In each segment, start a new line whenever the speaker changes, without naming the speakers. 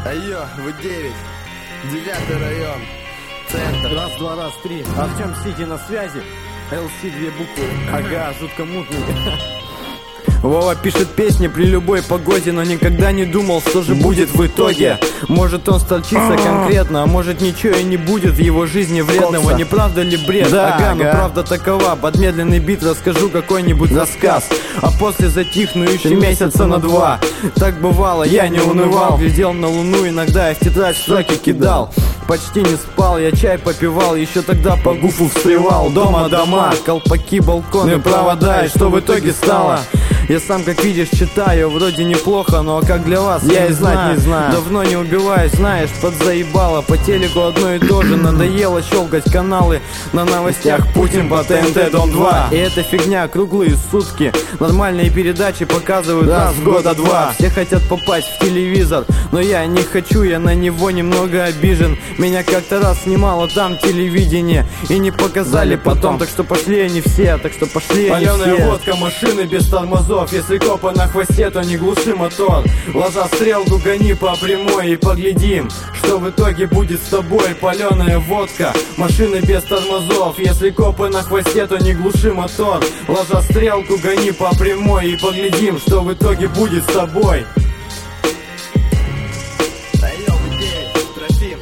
Айо, В9, 9-й район, центр.
Раз, два, раз, три. Артем Сити на связи. ЛС 2 буквы. Ага, жутко мутный. Вова пишет песни при любой погоде, но никогда не думал, что же будет в итоге. Может он столчится конкретно, а может ничего и не будет в его жизни вредного. Не правда ли бред?
Да,
ага, но правда такова. Под медленный бит расскажу какой-нибудь рассказ, а после затихну еще месяца на 2. Так бывало, я не унывал, глядел на луну, иногда я в тетрадь строки кидал. Почти не спал, я чай попивал, еще тогда по гуфу встревал. Дома дома, колпаки, балконы, провода, и что в итоге стало? Я сам, как видишь, читаю, вроде неплохо, но как для вас, я и знать не знаю. Давно не убиваюсь, знаешь, подзаебало. По телеку одно и то же, надоело щелкать каналы. На новостях Путин по ТНТ, Дом 2. И эта фигня круглые сутки. Нормальные передачи показывают раз в года 2. Все хотят попасть в телевизор, но я не хочу, я на него немного обижен. Меня как-то раз снимало там телевидение и не показали потом. Так что пошли они все, так что пошли они все. Палёная водка, машины без тормозов. Если копы на хвосте, то не глуши мотор. Ложа стрелку, гони по прямой и поглядим, что в итоге будет с тобой. Палёная водка, машины без тормозов. Если копы на хвосте, то не глуши мотор. Ложа стрелку, гони по прямой и поглядим, что в итоге будет с тобой.
Айо, В9, Трофим.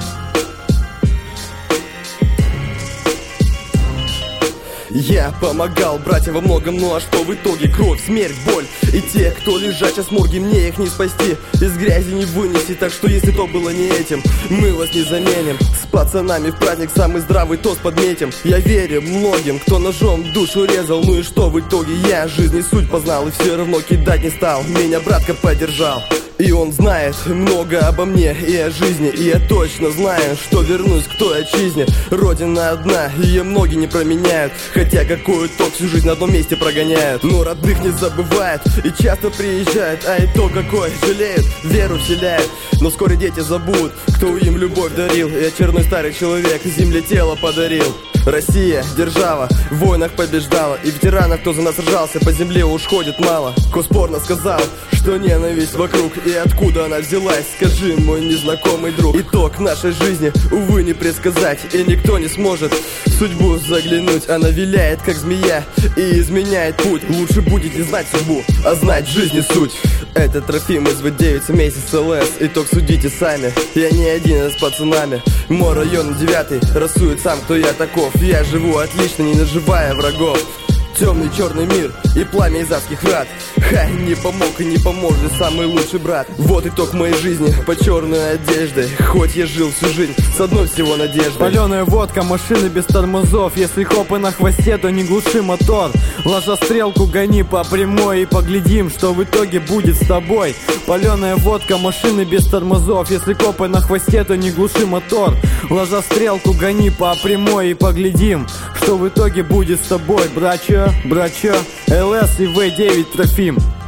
Я помогал братьям во многом, ну а что в итоге? Кровь, смерть, боль. И те, кто лежат сейчас в морге, мне их не спасти, из грязи не вынести. Так что если то было не этим, мы вас не заменим. С пацанами в праздник самый здравый тост подметим. Я верю многим, кто ножом душу резал. Ну и что в итоге? Я жизни суть познал и все равно кидать не стал. Меня братка поддержал. И он знает много обо мне и о жизни. И я точно знаю, что вернусь к той отчизне. Родина одна, ее многие не променяют. Хотя какой итог, всю жизнь на одном месте прогоняют. Но родных не забывают и часто приезжают. А итог какой? Жалеют, веру вселяют. Но вскоре дети забудут, кто им любовь дарил. И очередной старый человек земле тело подарил. Россия, держава, в войнах побеждала. И ветеранов, кто за нас сражался, по земле уж ходит мало. Коспорно сказал, что ненависть вокруг. И откуда она взялась, скажи, мой незнакомый друг. Итог нашей жизни, увы, не предсказать. И никто не сможет в судьбу заглянуть. Она виляет, как змея, и изменяет путь. Лучше будет не знать судьбу, а знать жизни суть. Это Трофим из В9 вместе с ЛС. Итог судите сами, я не один, а с пацанами. Мой район 9, рассует сам, кто я таков. Я живу отлично, не наживая врагов. Темный черный мир и пламя из адских врат. Ха, не помог и не поможет самый лучший брат. Вот итог моей жизни по черной одежде. Хоть я жил всю жизнь с одной всего надеждой.
Палёная водка, машины без тормозов. Если копы на хвосте, то не глуши мотор. Ложа стрелку, гони по прямой и поглядим, что в итоге будет с тобой. Палёная водка, машины без тормозов. Если копы на хвосте, то не глуши мотор. Ложа стрелку, гони по прямой и поглядим, что в итоге будет с тобой. Брачо, ЛС и В9 Трофим.